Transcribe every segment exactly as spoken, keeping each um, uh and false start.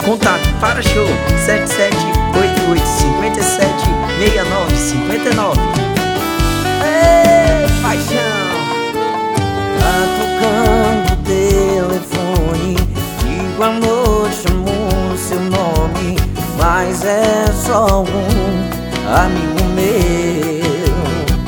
Contato para show sete sete oito oito cinco sete seis nove cinco nove. Ei, paixão! Tá tocando o telefone, digo a noite, chamou seu nome, mas é só um amigo meu,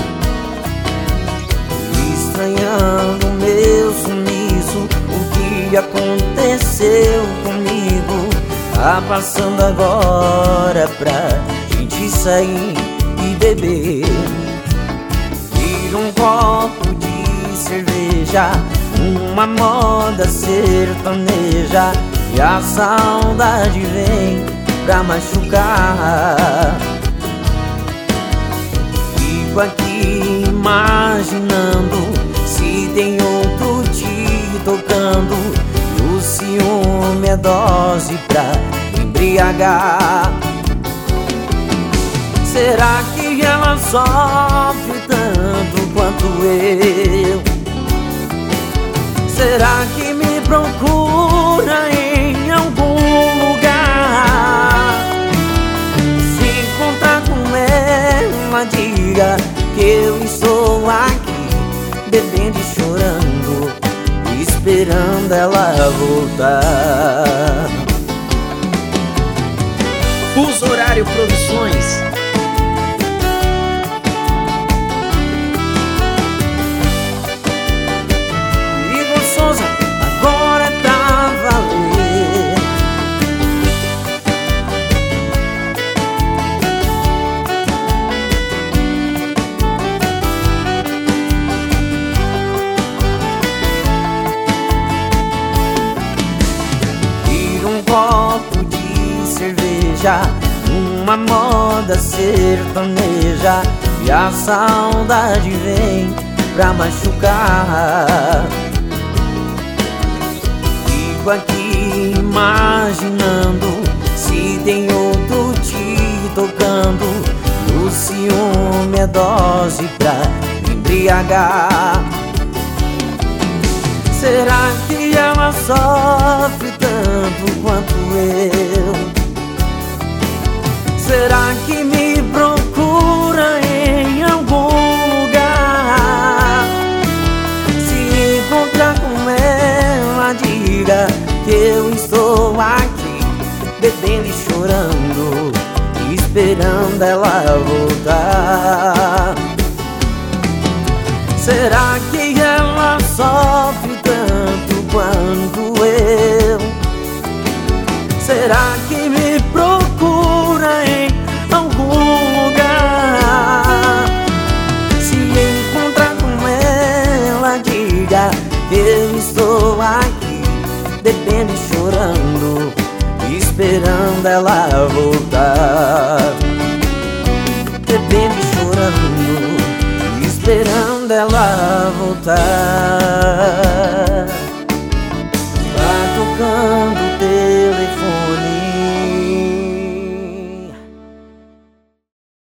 estranhando meu sumiço. O que aconteceu comigo? Tá passando agora pra gente sair e beber. Vira um copo de cerveja, uma moda sertaneja, e a saudade vem pra machucar. Fico aqui imaginando se tem outro te tocando, e o ciúme é dose pra embriagar. Será que ela sofre tanto quanto eu? Será que me procura em algum lugar? Se encontrar com ela, diga que eu estou aqui, bebendo e chorando, esperando ela voltar. Fuso Horário Produções. Igor Souza, agora é pra valer. Vira um copo de cerveja, uma moda sertaneja, e a saudade vem pra machucar. Fico aqui imaginando se tem outro te tocando, e o ciúme é dose pra embriagar. Será que ela sofre tanto quanto eu? Será que me procura em algum lugar? Se encontrar com ela, diga que eu estou aqui, bebendo e chorando, esperando ela voltar. Será que ela sofre tanto quanto eu? Será que me procura em algum lugar? Se encontrar com ela, diga que eu estou aqui, bebendo e chorando, esperando ela voltar. Bebendo e chorando, esperando ela voltar.